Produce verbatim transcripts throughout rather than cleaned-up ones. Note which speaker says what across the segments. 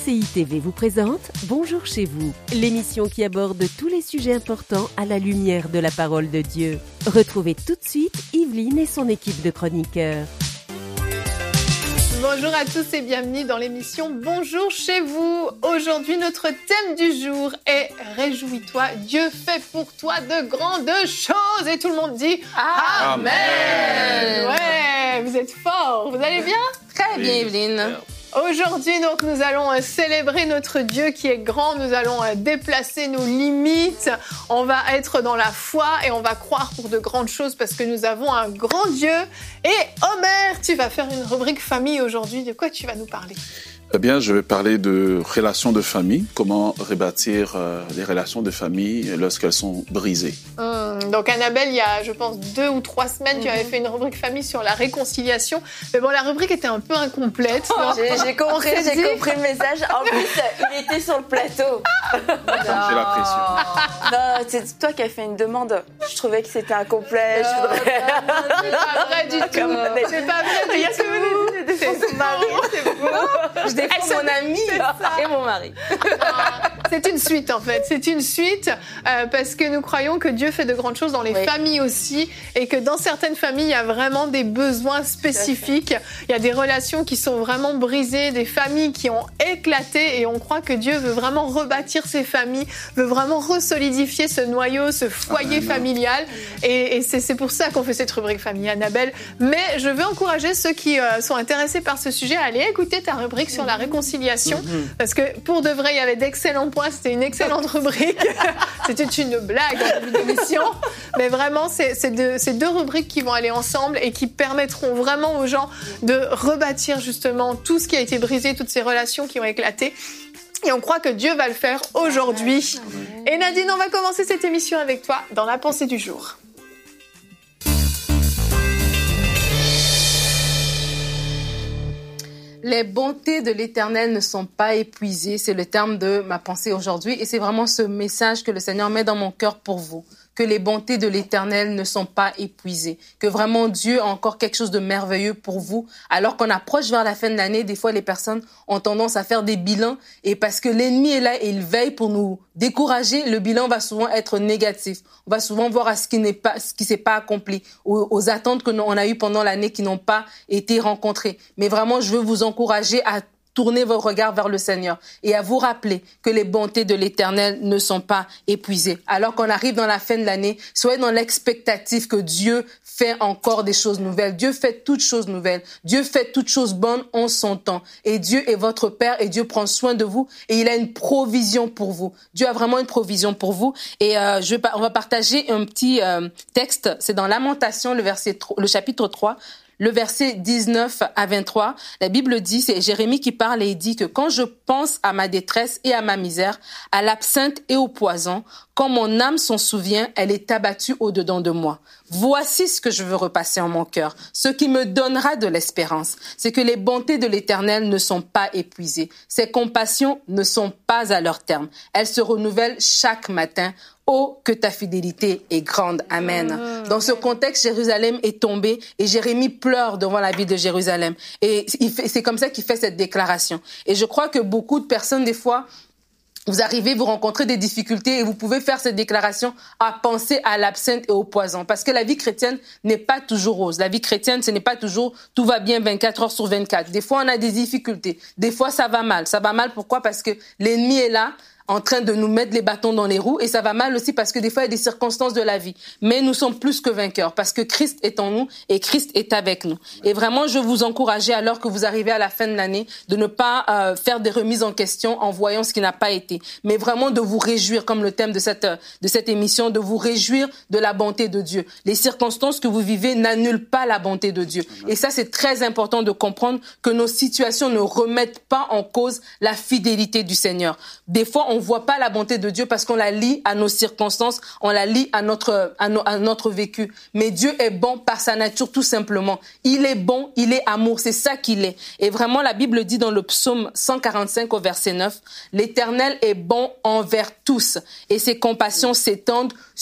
Speaker 1: C I T V vous présente Bonjour chez vous, l'émission qui aborde tous les sujets importants à la lumière de la parole de Dieu. Retrouvez tout de suite Yveline et son équipe de chroniqueurs.
Speaker 2: Bonjour à tous et bienvenue dans l'émission Bonjour chez vous. Aujourd'hui, notre thème du jour est Réjouis-toi, Dieu fait pour toi de grandes choses. Et tout le monde dit Amen. Amen. Ouais, vous êtes forts, vous allez bien?
Speaker 3: Très bien, Yveline.
Speaker 2: Aujourd'hui, donc, nous allons célébrer notre Dieu qui est grand. Nous allons déplacer nos limites. On va être dans la foi et on va croire pour de grandes choses parce que nous avons un grand Dieu. Et Omer, tu vas faire une rubrique famille aujourd'hui. De quoi tu vas nous parler ?
Speaker 4: Eh bien, je vais parler de relations de famille, comment rebâtir euh, les relations de famille lorsqu'elles sont brisées.
Speaker 2: Mmh, donc, Annabelle, il y a, je pense, deux ou trois semaines, mmh. tu avais fait une rubrique famille sur la réconciliation. Mais bon, la rubrique était un peu incomplète.
Speaker 3: Oh, j'ai, j'ai compris, j'ai dit... compris le message. En plus, il était sur le plateau.
Speaker 4: J'ai la pression.
Speaker 3: Non, c'est toi qui as fait une demande. Je trouvais que c'était incomplet.
Speaker 2: Non,
Speaker 3: je voudrais...
Speaker 2: non, non, c'est pas vrai du tout. C'est pas vrai du tout.
Speaker 3: C'est mari, c'est beau. Je défends mon ami et mon mari.
Speaker 2: C'est une suite en fait, c'est une suite euh, parce que nous croyons que Dieu fait de grandes choses dans les oui. familles aussi et que dans certaines familles, il y a vraiment des besoins spécifiques. Il y a des relations qui sont vraiment brisées, des familles qui ont éclaté et on croit que Dieu veut vraiment rebâtir ces familles, veut vraiment resolidifier ce noyau, ce foyer Amen. familial et, et c'est, c'est pour ça qu'on fait cette rubrique famille, Annabelle. Mais je veux encourager ceux qui euh, sont intéressés par ce sujet à aller écouter ta rubrique sur la réconciliation parce que pour de vrai, il y avait d'excellents points. C'était une excellente rubrique. C'était une blague en début d'émission. Mais vraiment, c'est, c'est, deux, c'est deux rubriques qui vont aller ensemble et qui permettront vraiment aux gens de rebâtir justement tout ce qui a été brisé, toutes ces relations qui ont éclaté. Et on croit que Dieu va le faire aujourd'hui. Et Nadine, on va commencer cette émission avec toi dans la pensée du jour.
Speaker 5: Les bontés de l'Éternel ne sont pas épuisées. C'est le terme de ma pensée aujourd'hui. Et c'est vraiment ce message que le Seigneur met dans mon cœur pour vous. Que les bontés de l'Éternel ne sont pas épuisées. Que vraiment Dieu a encore quelque chose de merveilleux pour vous. Alors qu'on approche vers la fin de l'année, des fois les personnes ont tendance à faire des bilans. Et parce que l'ennemi est là et il veille pour nous décourager, le bilan va souvent être négatif. On va souvent voir à ce qui n'est pas, ce qui s'est pas accompli, aux, aux attentes que l'on a eues pendant l'année qui n'ont pas été rencontrées. Mais vraiment, je veux vous encourager à tournez vos regards vers le Seigneur et à vous rappeler que les bontés de l'Éternel ne sont pas épuisées. Alors qu'on arrive dans la fin de l'année, soyez dans l'expectative que Dieu fait encore des choses nouvelles. Dieu fait toutes choses nouvelles. Dieu fait toutes choses bonnes en son temps. Et Dieu est votre Père et Dieu prend soin de vous et il a une provision pour vous. Dieu a vraiment une provision pour vous. Et euh, je vais, on va partager un petit euh, texte. C'est dans Lamentation, le verset, le chapitre trois. Le verset dix-neuf à vingt-trois, la Bible dit, c'est Jérémie qui parle et il dit que quand je pense à ma détresse et à ma misère, à l'absinthe et au poison, quand mon âme s'en souvient, elle est abattue au-dedans de moi. Voici ce que je veux repasser en mon cœur, ce qui me donnera de l'espérance. C'est que les bontés de l'Éternel ne sont pas épuisées. Ses compassions ne sont pas à leur terme. Elles se renouvellent chaque matin. Oh, que ta fidélité est grande. Amen. Dans ce contexte, Jérusalem est tombée et Jérémie pleure devant la ville de Jérusalem. Et il fait, c'est comme ça qu'il fait cette déclaration. Et je crois que beaucoup de personnes, des fois, vous arrivez, vous rencontrez des difficultés et vous pouvez faire cette déclaration à penser à l'absinthe et au poison. Parce que la vie chrétienne n'est pas toujours rose. La vie chrétienne, ce n'est pas toujours tout va bien vingt-quatre heures sur vingt-quatre. Des fois, on a des difficultés. Des fois, ça va mal. Ça va mal pourquoi? Parce que l'ennemi est là, en train de nous mettre les bâtons dans les roues et ça va mal aussi parce que des fois il y a des circonstances de la vie. Mais nous sommes plus que vainqueurs parce que Christ est en nous et Christ est avec nous. Et vraiment, je veux vous encourager alors que vous arrivez à la fin de l'année de ne pas euh, faire des remises en question en voyant ce qui n'a pas été, mais vraiment de vous réjouir, comme le thème de cette de cette émission, de vous réjouir de la bonté de Dieu. Les circonstances que vous vivez n'annulent pas la bonté de Dieu. Et ça, c'est très important de comprendre que nos situations ne remettent pas en cause la fidélité du Seigneur. Des fois, on On voit pas la bonté de Dieu parce qu'on la lie à nos circonstances, on la lie à notre, à, no, à notre vécu. Mais Dieu est bon par sa nature, tout simplement. Il est bon, il est amour, c'est ça qu'il est. Et vraiment, la Bible dit dans le psaume cent quarante-cinq au verset neuf, « L'Éternel est bon envers tous et ses compassions s'étendent sur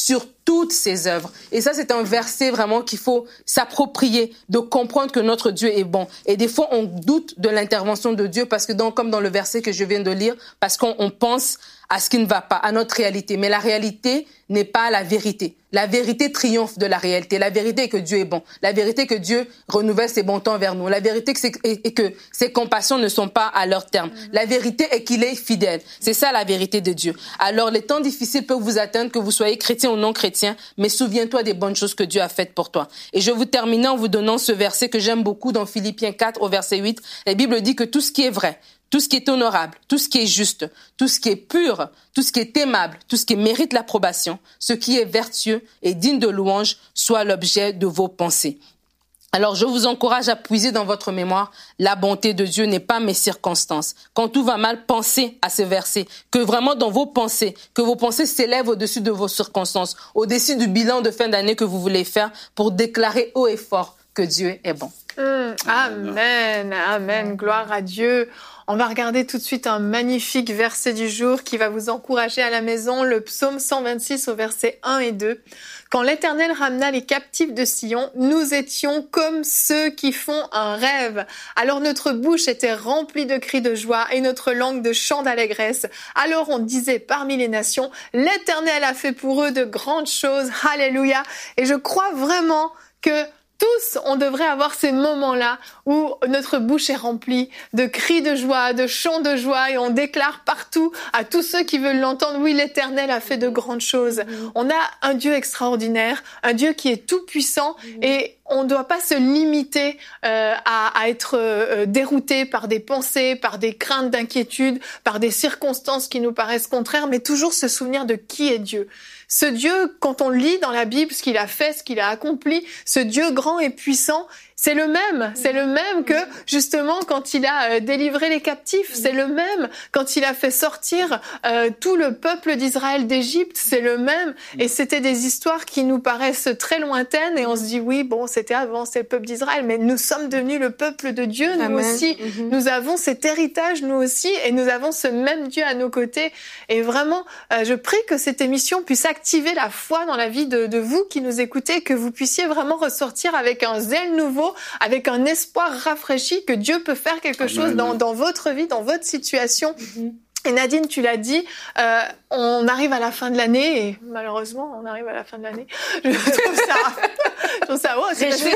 Speaker 5: toutes ses œuvres. Et ça, c'est un verset vraiment qu'il faut s'approprier, de comprendre que notre Dieu est bon. Et des fois, on doute de l'intervention de Dieu parce que, dans, comme dans le verset que je viens de lire, parce qu'on on pense à ce qui ne va pas, à notre réalité. Mais la réalité n'est pas la vérité. La vérité triomphe de la réalité. La vérité est que Dieu est bon. La vérité est que Dieu renouvelle ses bons temps envers nous. La vérité est que ses compassions ne sont pas à leur terme. La vérité est qu'il est fidèle. C'est ça la vérité de Dieu. Alors les temps difficiles peuvent vous atteindre, que vous soyez chrétien ou non chrétien, mais souviens-toi des bonnes choses que Dieu a faites pour toi. Et je vais vous terminer en vous donnant ce verset que j'aime beaucoup dans Philippiens quatre au verset huit. La Bible dit que tout ce qui est vrai, tout ce qui est honorable, tout ce qui est juste, tout ce qui est pur, tout ce qui est aimable, tout ce qui mérite l'approbation, ce qui est vertueux et digne de louange, soit l'objet de vos pensées. Alors, je vous encourage à puiser dans votre mémoire, la bonté de Dieu n'est pas mes circonstances. Quand tout va mal, pensez à ce verset, que vraiment dans vos pensées, que vos pensées s'élèvent au-dessus de vos circonstances, au-dessus du bilan de fin d'année que vous voulez faire pour déclarer haut et fort que Dieu est bon.
Speaker 2: Mmh, amen, amen, gloire à Dieu. On va regarder tout de suite un magnifique verset du jour qui va vous encourager à la maison, le psaume cent vingt-six au verset un et deux. Quand l'Éternel ramena les captifs de Sion, nous étions comme ceux qui font un rêve. Alors notre bouche était remplie de cris de joie et notre langue de chants d'allégresse. Alors on disait parmi les nations, l'Éternel a fait pour eux de grandes choses. Alléluia. Et je crois vraiment que tous, on devrait avoir ces moments-là où notre bouche est remplie de cris de joie, de chants de joie, et on déclare partout à tous ceux qui veulent l'entendre, oui, l'Éternel a fait de grandes choses. On a un Dieu extraordinaire, un Dieu qui est tout puissant, et on ne doit pas se limiter euh, à, à être euh, dérouté par des pensées, par des craintes d'inquiétude, par des circonstances qui nous paraissent contraires, mais toujours se souvenir de qui est Dieu. Ce Dieu, quand on lit dans la Bible ce qu'il a fait, ce qu'il a accompli, ce Dieu grand et puissant, c'est le même. C'est le même que, justement, quand il a délivré les captifs. C'est le même quand il a fait sortir euh, tout le peuple d'Israël d'Égypte. C'est le même. Et c'était des histoires qui nous paraissent très lointaines. Et on se dit, oui, bon, c'était avant, c'est le peuple d'Israël. Mais nous sommes devenus le peuple de Dieu, nous Amen. aussi. Mm-hmm. Nous avons cet héritage, nous aussi. Et nous avons ce même Dieu à nos côtés. Et vraiment, euh, je prie que cette émission puisse activer la foi dans la vie de, de vous qui nous écoutez, que vous puissiez vraiment ressortir avec un zèle nouveau, avec un espoir rafraîchi que Dieu peut faire quelque Amen. chose dans, dans votre vie, dans votre situation. Mm-hmm. Et Nadine, tu l'as dit, euh, on arrive à la fin de l'année, et malheureusement, on arrive à la fin de l'année. Je trouve ça... je trouve ça... Oh, c'est parce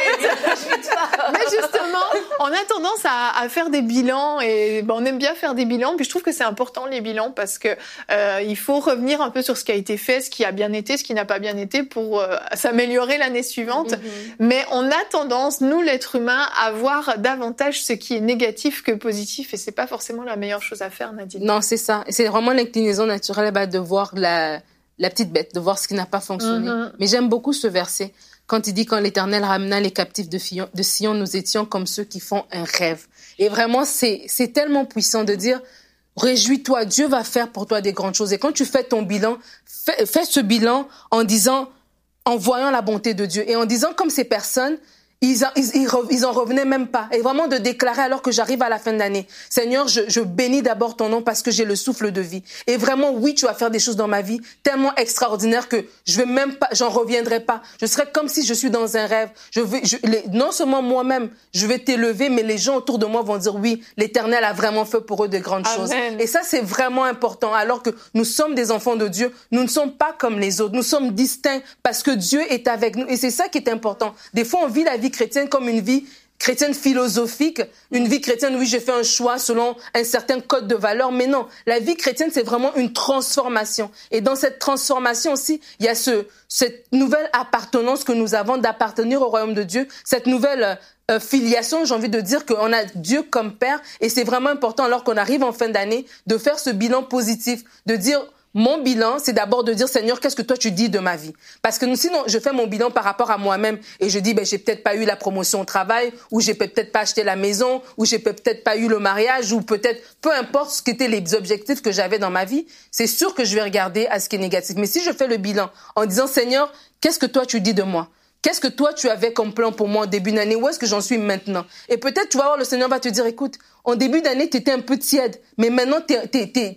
Speaker 2: que... Mais justement, on a tendance à, à faire des bilans, et ben, on aime bien faire des bilans, puis je trouve que c'est important, les bilans, parce que euh, il faut revenir un peu sur ce qui a été fait, ce qui a bien été, ce qui n'a pas bien été, pour euh, s'améliorer l'année suivante. Mm-hmm. Mais on a tendance, nous, l'être humain, à voir davantage ce qui est négatif que positif, et c'est pas forcément la meilleure chose à faire, Nadine.
Speaker 5: Non, c'est ça. C'est vraiment l'inclinaison naturelle bah, de voir la, la petite bête, de voir ce qui n'a pas fonctionné. Mm-hmm. Mais j'aime beaucoup ce verset. Quand il dit « Quand l'Éternel ramena les captifs de, Fion, de Sion, nous étions comme ceux qui font un rêve. » Et vraiment, c'est, c'est tellement puissant de dire « Réjouis-toi, Dieu va faire pour toi des grandes choses. » Et quand tu fais ton bilan, fais, fais ce bilan en disant, en voyant la bonté de Dieu et en disant comme ces personnes, Ils, ils, ils, ils en revenaient même pas. Et vraiment de déclarer alors que j'arrive à la fin de l'année. Seigneur, je, je bénis d'abord ton nom parce que j'ai le souffle de vie. Et vraiment, oui, tu vas faire des choses dans ma vie tellement extraordinaires que je vais même pas, j'en reviendrai pas. Je serai comme si je suis dans un rêve. Je vais, je, les, non seulement moi-même, je vais t'élever, mais les gens autour de moi vont dire oui, l'Éternel a vraiment fait pour eux de grandes Amen. choses. Et ça, c'est vraiment important. Alors que nous sommes des enfants de Dieu, nous ne sommes pas comme les autres. Nous sommes distincts parce que Dieu est avec nous. Et c'est ça qui est important. Des fois, on vit la vie chrétienne comme une vie chrétienne philosophique, une vie chrétienne, oui, j'ai fait un choix selon un certain code de valeurs, mais non, la vie chrétienne, c'est vraiment une transformation. Et dans cette transformation aussi, il y a ce, cette nouvelle appartenance que nous avons d'appartenir au royaume de Dieu, cette nouvelle euh, filiation, j'ai envie de dire qu'on a Dieu comme Père, et c'est vraiment important, alors qu'on arrive en fin d'année, de faire ce bilan positif, de dire... Mon bilan, c'est d'abord de dire, Seigneur, qu'est-ce que toi tu dis de ma vie? Parce que sinon, je fais mon bilan par rapport à moi-même et je dis, ben, j'ai peut-être pas eu la promotion au travail, ou j'ai peut-être pas acheté la maison, ou j'ai peut-être pas eu le mariage, ou peut-être, peu importe ce qu'étaient les objectifs que j'avais dans ma vie, c'est sûr que je vais regarder à ce qui est négatif. Mais si je fais le bilan en disant, Seigneur, qu'est-ce que toi tu dis de moi? Qu'est-ce que toi, tu avais comme plan pour moi en début d'année? Où est-ce que j'en suis maintenant? Et peut-être, tu vas voir, le Seigneur va te dire, écoute, en début d'année, tu étais un peu tiède, mais maintenant, t'es, t'es, t'es, t'es,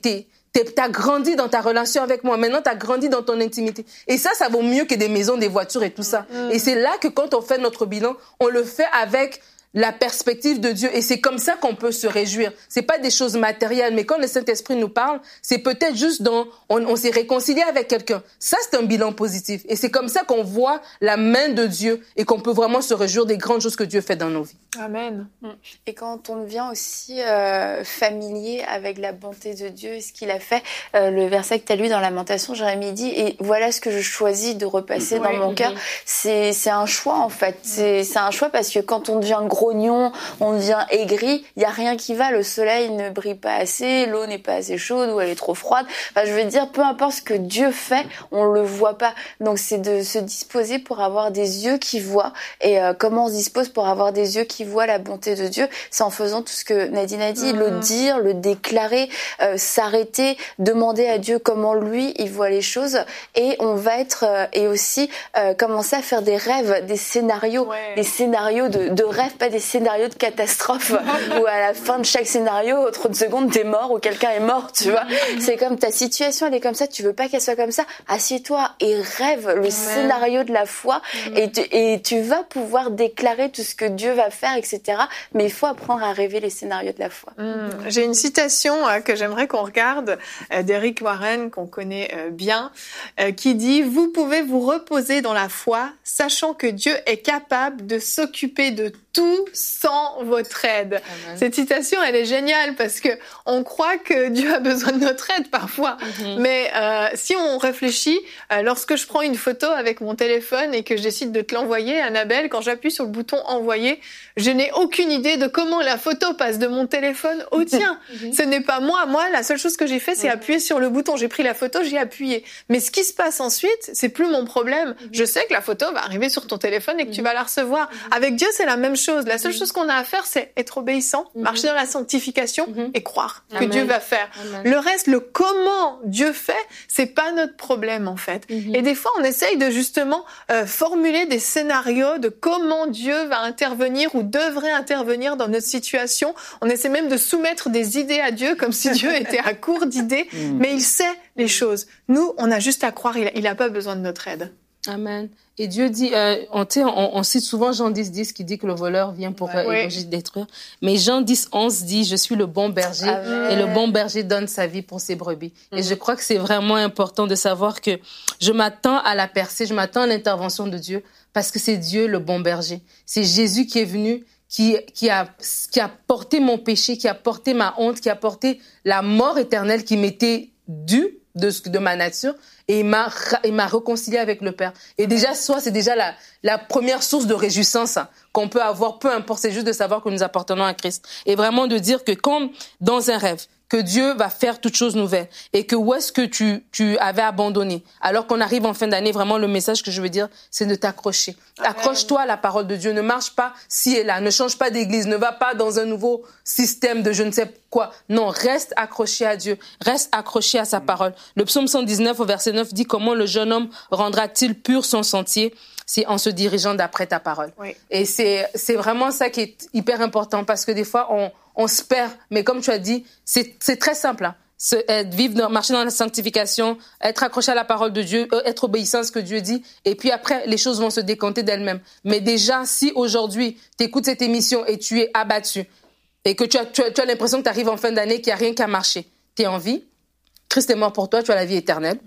Speaker 5: Tu as grandi dans ta relation avec moi. Maintenant, tu as grandi dans ton intimité. Et ça, ça vaut mieux que des maisons, des voitures et tout ça. Mm. Et c'est là que quand on fait notre bilan, on le fait avec la perspective de Dieu. Et c'est comme ça qu'on peut se réjouir. C'est pas des choses matérielles, mais quand le Saint-Esprit nous parle, c'est peut-être juste dans, on, on s'est réconcilié avec quelqu'un. Ça, c'est un bilan positif. Et c'est comme ça qu'on voit la main de Dieu et qu'on peut vraiment se réjouir des grandes choses que Dieu fait dans nos vies.
Speaker 2: Amen.
Speaker 3: Et quand on devient aussi euh, familier avec la bonté de Dieu et ce qu'il a fait, euh, le verset que tu as lu dans Lamentation, Jérémie dit, et voilà ce que je choisis de repasser ouais, dans mon cœur. C'est, c'est un choix, en fait. C'est, c'est un choix parce que quand on devient grognon, on devient aigri, il n'y a rien qui va. Le soleil ne brille pas assez, l'eau n'est pas assez chaude ou elle est trop froide. Enfin, je veux dire, peu importe ce que Dieu fait, on le voit pas. Donc, c'est de se disposer pour avoir des yeux qui voient. Et euh, comment on se dispose pour avoir des yeux qui voient la bonté de Dieu? C'est en faisant tout ce que Nadine a dit, mmh. le dire, le déclarer, euh, s'arrêter, demander à Dieu comment lui, il voit les choses. Et on va être, euh, et aussi euh, commencer à faire des rêves, des scénarios, ouais. des scénarios de, de rêves, pas des scénarios de catastrophe où à la fin de chaque scénario, trente secondes, t'es mort ou quelqu'un est mort, tu vois. C'est comme ta situation, elle est comme ça, tu veux pas qu'elle soit comme ça, assieds-toi et rêve le ouais. scénario de la foi mmh. et, tu, et tu vas pouvoir déclarer tout ce que Dieu va faire, et cetera. Mais il faut apprendre à rêver les scénarios de la foi.
Speaker 2: Mmh. J'ai une citation euh, que j'aimerais qu'on regarde euh, d'Eric Warren, qu'on connaît euh, bien, euh, qui dit « Vous pouvez vous reposer dans la foi, sachant que Dieu est capable de s'occuper de tout sans votre aide. » Amen. Cette citation, elle est géniale parce que on croit que Dieu a besoin de notre aide parfois. Mm-hmm. Mais euh, si on réfléchit, euh, lorsque je prends une photo avec mon téléphone et que je décide de te l'envoyer, Annabelle, quand j'appuie sur le bouton envoyer, je n'ai aucune idée de comment la photo passe de mon téléphone au tien. Mm-hmm. Ce n'est pas moi. Moi, la seule chose que j'ai fait, c'est mm-hmm. appuyer sur le bouton. J'ai pris la photo, j'ai appuyé. Mais ce qui se passe ensuite, c'est plus mon problème. Mm-hmm. Je sais que la photo va arriver sur ton téléphone et que mm-hmm. tu vas la recevoir. Mm-hmm. Avec Dieu, c'est la même chose. La seule mm-hmm. chose qu'on a à faire, c'est être obéissant, mm-hmm. marcher dans la sanctification mm-hmm. et croire Amen. Que Dieu va faire. Amen. Le reste, le comment Dieu fait, c'est pas notre problème en fait. Mm-hmm. Et des fois, on essaye de justement euh, formuler des scénarios de comment Dieu va intervenir ou devrait intervenir dans notre situation. On essaie même de soumettre des idées à Dieu comme si Dieu était à court d'idées, mm. mais il sait les choses. Nous, on a juste à croire, il n'a pas besoin de notre aide.
Speaker 5: Amen. Et Dieu dit, euh, on, on, on cite souvent Jean dix, dix qui dit que le voleur vient pour ouais, euh, oui. détruire. Mais Jean dix, onze dit, je suis le bon berger Amen. Et le bon berger donne sa vie pour ses brebis. Mm-hmm. Et je crois que c'est vraiment important de savoir que je m'attends à la percée, je m'attends à l'intervention de Dieu parce que c'est Dieu le bon berger. C'est Jésus qui est venu, qui, qui a, qui a porté mon péché, qui a porté ma honte, qui a porté la mort éternelle qui m'était due de, de ma nature. Et il m'a, il m'a réconcilié avec le Père. Et déjà, soit c'est déjà la, la première source de réjouissance hein, qu'on peut avoir, peu importe, c'est juste de savoir que nous appartenons à Christ. Et vraiment de dire que comme dans un rêve, que Dieu va faire toutes choses nouvelles et que où est-ce que tu, tu avais abandonné. Alors qu'on arrive en fin d'année, vraiment le message que je veux dire, c'est de t'accrocher. Amen. Accroche-toi à la parole de Dieu. Ne marche pas ci et là. Ne change pas d'église. Ne va pas dans un nouveau système de je ne sais quoi. Non, reste accroché à Dieu. Reste accroché à sa parole. Le psaume cent dix-neuf au verset neuf dit comment le jeune homme rendra-t-il pur son sentier? C'est en se dirigeant d'après ta parole. Oui. Et c'est, c'est vraiment ça qui est hyper important parce que des fois, on, on se perd. Mais comme tu as dit, c'est, c'est très simple. Hein. Se, être, vivre, dans, marcher dans la sanctification, être accroché à la parole de Dieu, être obéissant à ce que Dieu dit. Et puis après, les choses vont se décanter d'elles-mêmes. Mais déjà, si aujourd'hui, tu écoutes cette émission et tu es abattu et que tu as, tu as, tu as l'impression que tu arrives en fin d'année, qu'il n'y a rien qu'à marcher, tu es en vie, Christ est mort pour toi, tu as la vie éternelle.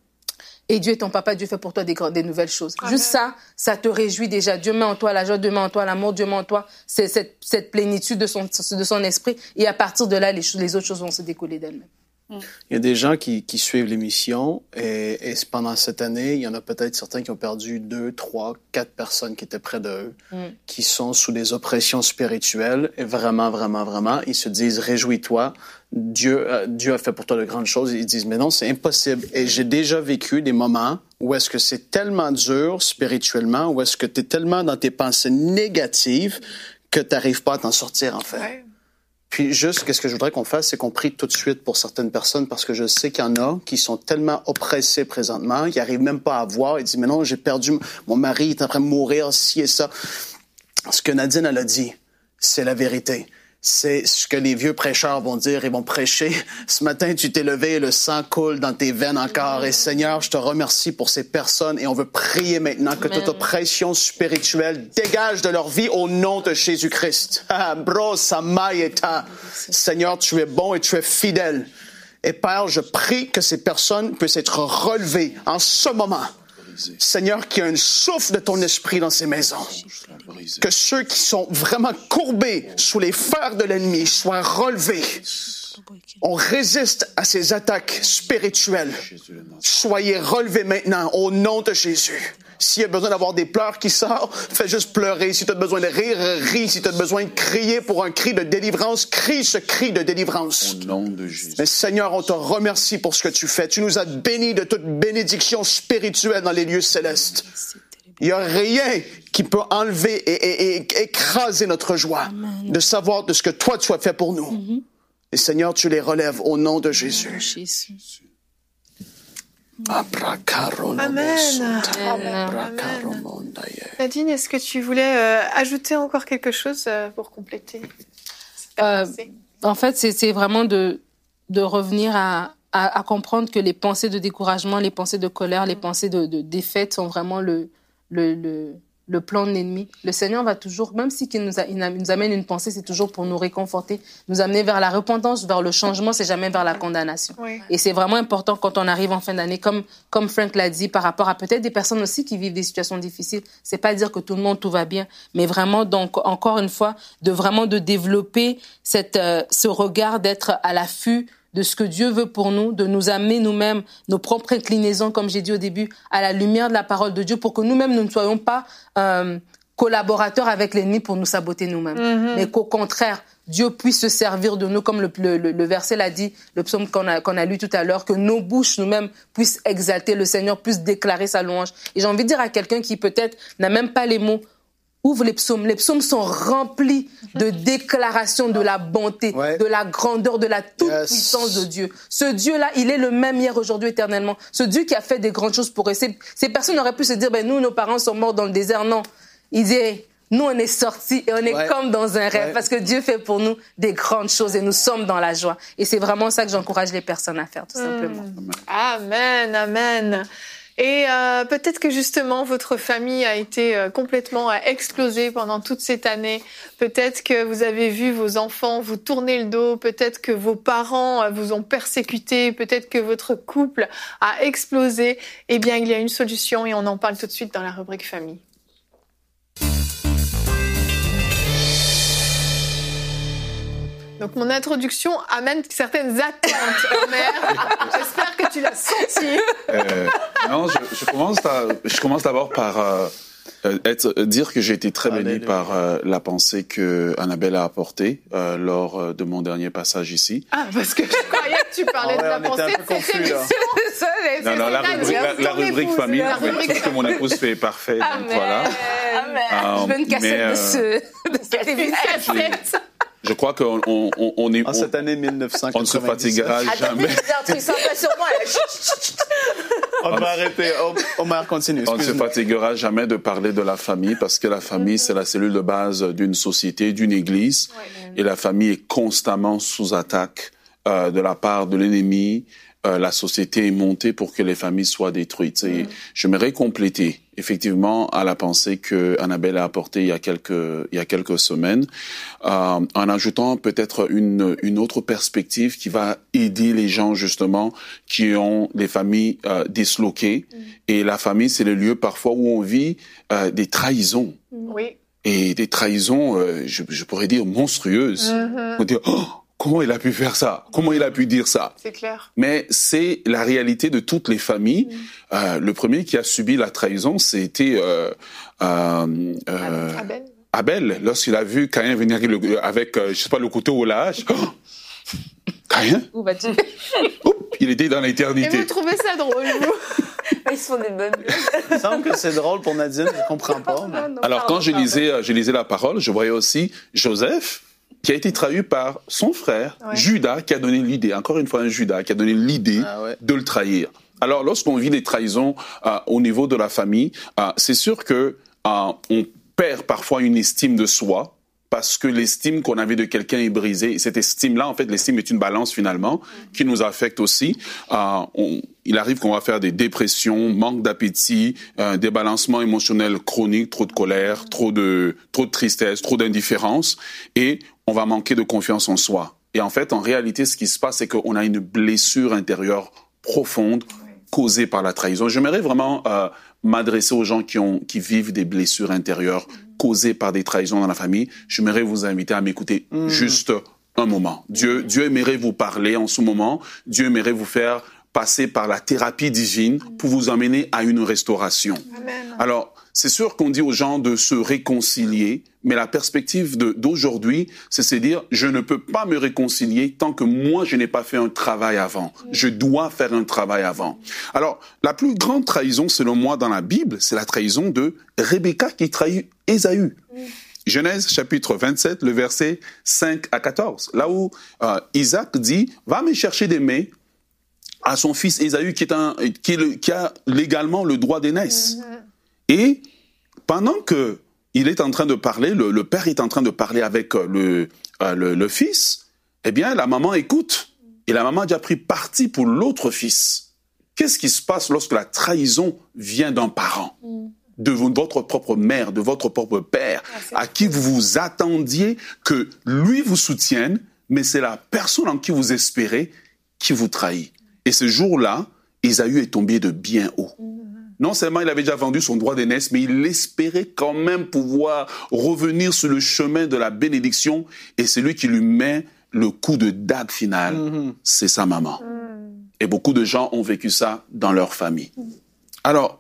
Speaker 5: Et Dieu est ton papa, Dieu fait pour toi des, des nouvelles choses. Amen. Juste ça, ça te réjouit déjà. Dieu met en toi la joie, Dieu met en toi l'amour, Dieu met en toi c'est cette, cette plénitude de son, de son esprit. Et à partir de là, les, choses, les autres choses vont se décoller d'elles-mêmes.
Speaker 6: Il y a des gens qui, qui suivent l'émission et, et pendant cette année, il y en a peut-être certains qui ont perdu deux, trois, quatre personnes qui étaient près d'eux, mm. qui sont sous des oppressions spirituelles et vraiment, vraiment, vraiment, ils se disent « Réjouis-toi, Dieu, euh, Dieu a fait pour toi de grandes choses. » Ils disent « Mais non, c'est impossible. » Et j'ai déjà vécu des moments où est-ce que c'est tellement dur spirituellement, où est-ce que tu es tellement dans tes pensées négatives que tu n'arrives pas à t'en sortir en fait. Ouais. Puis juste, qu'est-ce que je voudrais qu'on fasse, c'est qu'on prie tout de suite pour certaines personnes parce que je sais qu'il y en a qui sont tellement oppressés présentement, ils n'arrivent même pas à voir. Ils disent, mais non, j'ai perdu, mon mari est en train de mourir, ci et ça. Ce que Nadine, elle a dit, c'est la vérité. c'est ce que les vieux prêcheurs vont dire. Ils vont prêcher. Ce matin, tu t'es levé, le sang coule dans tes veines encore. Et Seigneur, je te remercie pour ces personnes. Et on veut prier maintenant que toute oppression spirituelle dégage de leur vie au nom de Jésus-Christ. Ah, bro, samayeta. Seigneur, tu es bon et tu es fidèle. Et Père, je prie que ces personnes puissent être relevées en ce moment. Seigneur, qu'il y ait un souffle de ton esprit dans ces maisons. Que ceux qui sont vraiment courbés sous les fers de l'ennemi soient relevés. On résiste à ces attaques spirituelles. Soyez relevés maintenant au nom de Jésus. S'il y a besoin d'avoir des pleurs qui sortent, fais juste pleurer. Si tu as besoin de rire, ris. Si tu as besoin de crier pour un cri de délivrance, crie ce cri de délivrance.
Speaker 4: Au nom de Jésus.
Speaker 6: Mais Seigneur, on te remercie pour ce que tu fais. Tu nous as bénis de toute bénédiction spirituelle dans les lieux célestes. Il n'y a rien qui peut enlever et, et, et écraser notre joie Amen. De savoir de ce que toi tu as fait pour nous. Mm-hmm. Et Seigneur, tu les relèves au nom de Jésus.
Speaker 2: Jésus. Amen. Amen. Amen. Nadine, est-ce que tu voulais euh, ajouter encore quelque chose euh, pour compléter
Speaker 5: euh, En fait, c'est, c'est vraiment de, de revenir à, à, à comprendre que les pensées de découragement, les pensées de colère, les pensées de, de défaite sont vraiment le, le, le, le plan de l'ennemi. Le Seigneur va toujours, même si il nous, a, il nous amène une pensée, c'est toujours pour nous réconforter, nous amener vers la repentance, vers le changement, c'est jamais vers la condamnation. Oui. Et c'est vraiment important quand on arrive en fin d'année, comme, comme Frank l'a dit, par rapport à peut-être des personnes aussi qui vivent des situations difficiles. C'est pas dire que tout le monde, tout va bien, mais vraiment, donc, encore une fois, de vraiment de développer cette, euh, ce regard d'être à l'affût de ce que Dieu veut pour nous, de nous amener nous-mêmes, nos propres inclinaisons, comme j'ai dit au début, à la lumière de la parole de Dieu, pour que nous-mêmes, nous ne soyons pas euh, collaborateurs avec l'ennemi pour nous saboter nous-mêmes. Mm-hmm. Mais qu'au contraire, Dieu puisse se servir de nous, comme le, le, le verset l'a dit, le psaume qu'on a, qu'on a lu tout à l'heure, que nos bouches nous-mêmes puissent exalter le Seigneur, puissent déclarer sa louange. Et j'ai envie de dire à quelqu'un qui peut-être n'a même pas les mots, ouvre les psaumes. Les psaumes sont remplis de déclarations de la bonté, ouais. de la grandeur, de la toute-puissance yes. de Dieu. Ce Dieu-là, il est le même hier, aujourd'hui, éternellement. Ce Dieu qui a fait des grandes choses pour eux. Ces, ces personnes auraient pu se dire, ben, nous, nos parents sont morts dans le désert. Non. Il dit, nous, on est sortis et on est ouais. comme dans un rêve ouais. parce que Dieu fait pour nous des grandes choses et nous sommes dans la joie. Et c'est vraiment ça que j'encourage les personnes à faire, tout simplement.
Speaker 2: Mmh. Amen, amen. Et euh, peut-être que justement votre famille a été euh, complètement euh, explosée pendant toute cette année. Peut-être que vous avez vu vos enfants vous tourner le dos. Peut-être que vos parents euh, vous ont persécuté. Peut-être que votre couple a explosé. Eh bien, il y a une solution et on en parle tout de suite dans la rubrique famille. Donc, mon introduction amène certaines attentes, Omer. J'espère que tu l'as senti.
Speaker 4: Euh, non, je, je, commence à, je commence d'abord par euh, être, dire que j'ai été très béni Alléluia. par euh, la pensée que Annabelle a apportée euh, lors de mon dernier passage ici.
Speaker 2: Ah, parce que je croyais que tu parlais ah ouais, de la pensée de cette émission.
Speaker 4: Non, non, la rubrique, la, la rubrique famille, la rubrique tout ce que mon épouse fait est parfait.
Speaker 2: Amen.
Speaker 4: Donc voilà.
Speaker 2: Amen.
Speaker 5: Euh, je veux une cassette mais, euh, de, ce, de cette émission.
Speaker 4: Je crois qu'on on, on, on est...
Speaker 6: En
Speaker 4: on,
Speaker 6: cette année mille neuf cent quatre-vingt-dix-sept.
Speaker 4: On ne se fatiguera jamais.
Speaker 6: On va arrêter. Omar, continue.
Speaker 4: On ne se fatiguera jamais de parler de la famille parce que la famille, mm-hmm. c'est la cellule de base d'une société, d'une église. Ouais. Et la famille est constamment sous attaque euh, de la part de l'ennemi. Euh, la société est montée pour que les familles soient détruites. Et mm. j'aimerais compléter effectivement à la pensée que Annabelle a apportée il y a quelques il y a quelques semaines, euh, en ajoutant peut-être une une autre perspective qui va aider les gens justement qui ont des familles euh, disloquées. Mm. Et la famille, c'est le lieu parfois où on vit euh, des trahisons.
Speaker 2: Oui.
Speaker 4: Et des trahisons, euh, je, je pourrais dire monstrueuses. Mm-hmm. On dit oh, comment il a pu faire ça? Comment il a pu dire ça?
Speaker 2: C'est clair.
Speaker 4: Mais c'est la réalité de toutes les familles. Mmh. Euh, le premier qui a subi la trahison, c'était euh, euh, euh,
Speaker 2: Abel.
Speaker 4: Abel, lorsqu'il a vu Caïn venir avec, euh, je sais pas, le couteau ou la hache. Oh Caïn?
Speaker 5: Où vas-tu?
Speaker 4: Il était dans l'éternité.
Speaker 2: Et vous trouvez ça drôle, vous?
Speaker 3: Ils se font des bonnes.
Speaker 6: Il me semble que c'est drôle pour Nadine, je comprends pas. Mais...
Speaker 2: Non, non,
Speaker 4: Alors
Speaker 2: pardon,
Speaker 4: quand je
Speaker 2: pardon.
Speaker 4: lisais, je lisais la parole, je voyais aussi Joseph, qui a été trahi par son frère, ouais. Judas, qui a donné l'idée, encore une fois un Judas, qui a donné l'idée ah ouais. de le trahir. Alors, lorsqu'on vit des trahisons euh, au niveau de la famille, euh, c'est sûr que euh, on perd parfois une estime de soi, parce que l'estime qu'on avait de quelqu'un est brisée. Et cette estime-là, en fait, l'estime est une balance finalement qui nous affecte aussi. Euh, on, il arrive qu'on va faire des dépressions, manque d'appétit, euh, débalancement émotionnel chronique, trop de colère, trop de trop de tristesse, trop d'indifférence, et on va manquer de confiance en soi. Et en fait, en réalité, ce qui se passe, c'est qu'on a une blessure intérieure profonde causée par la trahison. J'aimerais vraiment euh, m'adresser aux gens qui ont qui vivent des blessures intérieures causées par des trahisons dans la famille. J'aimerais vous inviter à m'écouter mmh. juste un moment. Dieu, Dieu aimerait vous parler en ce moment. Dieu aimerait vous faire passer par la thérapie divine pour vous amener à une restauration. Amen. Alors, c'est sûr qu'on dit aux gens de se réconcilier, mais la perspective de, d'aujourd'hui, c'est se dire, je ne peux pas me réconcilier tant que moi, je n'ai pas fait un travail avant. Je dois faire un travail avant. Alors, la plus grande trahison, selon moi, dans la Bible, c'est la trahison de Rebecca qui trahit Ésaü. Genèse chapitre vingt-sept, le verset cinq à quatorze, là où euh, Isaac dit, va me chercher des mets à son fils Ésaü qui, est un, qui, est le, qui a légalement le droit d'aînesse. Mm-hmm. Et pendant que il est en train de parler, le, le père est en train de parler avec le, euh, le, le fils, eh bien la maman écoute. Et la maman a déjà pris parti pour l'autre fils. Qu'est-ce qui se passe lorsque la trahison vient d'un parent, mm. de votre propre mère, de votre propre père, ah, à qui vous vous attendiez que lui vous soutienne, mais c'est la personne en qui vous espérez qui vous trahit. Et ce jour-là, Ésaü est tombé de bien haut. Non seulement il avait déjà vendu son droit d'aînesse, mais il espérait quand même pouvoir revenir sur le chemin de la bénédiction. Et celui qui lui met le coup de dague final, mm-hmm. c'est sa maman. Mm. Et beaucoup de gens ont vécu ça dans leur famille. Mm. Alors,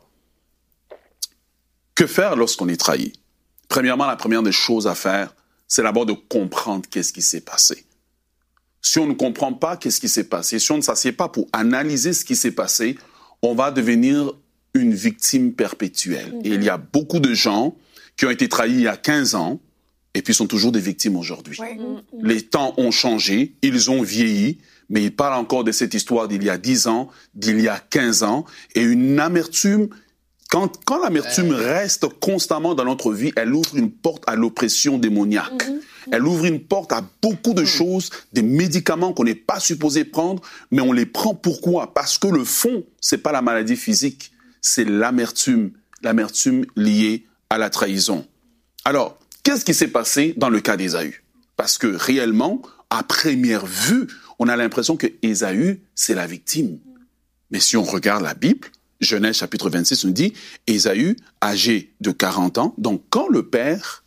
Speaker 4: que faire lorsqu'on est trahi? Premièrement, la première des choses à faire, c'est d'abord de comprendre qu'est-ce qui s'est passé. Si on ne comprend pas qu'est-ce qui s'est passé, si on ne s'assied pas pour analyser ce qui s'est passé, on va devenir une victime perpétuelle. Mm-hmm. Et il y a beaucoup de gens qui ont été trahis il y a quinze ans et puis sont toujours des victimes aujourd'hui. Ouais. Mm-hmm. Les temps ont changé, ils ont vieilli, mais ils parlent encore de cette histoire d'il y a dix ans, d'il y a quinze ans, et une amertume. Quand, quand l'amertume ouais. reste constamment dans notre vie, elle ouvre une porte à l'oppression démoniaque. Mm-hmm. Elle ouvre une porte à beaucoup de choses, des médicaments qu'on n'est pas supposé prendre, mais on les prend pourquoi? Parce que le fond, c'est pas la maladie physique, c'est l'amertume, l'amertume liée à la trahison. Alors, qu'est-ce qui s'est passé dans le cas d'Ésaü? Parce que réellement, à première vue, on a l'impression que Ésaü, c'est la victime. Mais si on regarde la Bible, Genèse chapitre vingt-six nous dit, Ésaü, âgé de quarante ans, donc quand le père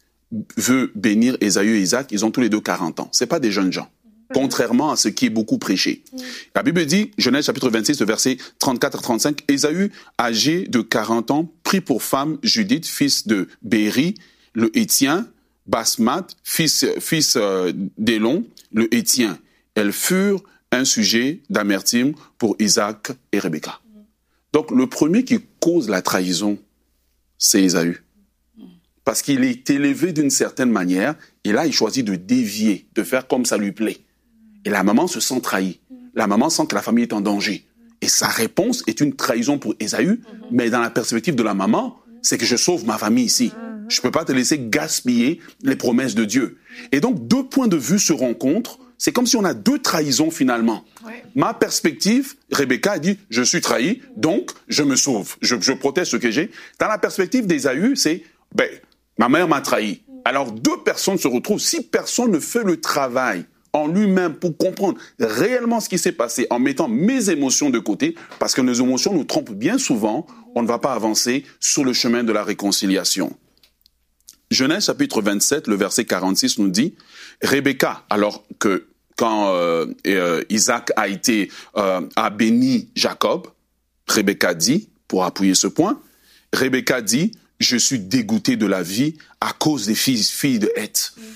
Speaker 4: veut bénir Ésaü et Isaac, ils ont tous les deux quarante ans. C'est pas des jeunes gens. Contrairement à ce qui est beaucoup prêché. La Bible dit, Genèse chapitre vingt-six, le verset trente-quatre à trente-cinq, Ésaü, âgé de quarante ans, prit pour femme Judith, fils de Béri, le Hétien, Basmat, fils, fils euh, d'Élon, le Hétien. Elles furent un sujet d'amertume pour Isaac et Rebecca. Donc, le premier qui cause la trahison, c'est Ésaü. Parce qu'il est élevé d'une certaine manière, et là, il choisit de dévier, de faire comme ça lui plaît. Et la maman se sent trahie. La maman sent que la famille est en danger. Et sa réponse est une trahison pour Ésaü, mais dans la perspective de la maman, c'est que je sauve ma famille ici. Je ne peux pas te laisser gaspiller les promesses de Dieu. Et donc, deux points de vue se rencontrent. C'est comme si on a deux trahisons finalement. Ouais. Ma perspective, Rebecca a dit, je suis trahi, donc je me sauve. Je, je protège ce que j'ai. Dans la perspective d'Ésaü, c'est, ben, ma mère m'a trahi. Alors, deux personnes se retrouvent. Si personne ne fait le travail en lui-même pour comprendre réellement ce qui s'est passé en mettant mes émotions de côté, parce que nos émotions nous trompent bien souvent, on ne va pas avancer sur le chemin de la réconciliation. Genèse chapitre vingt-sept, le verset quarante-six nous dit, Rebecca, alors que quand euh, euh, Isaac a été euh, a béni Jacob, Rebecca dit, pour appuyer ce point, Rebecca dit, je suis dégoûtée de la vie à cause des filles, filles de Heth. Mm.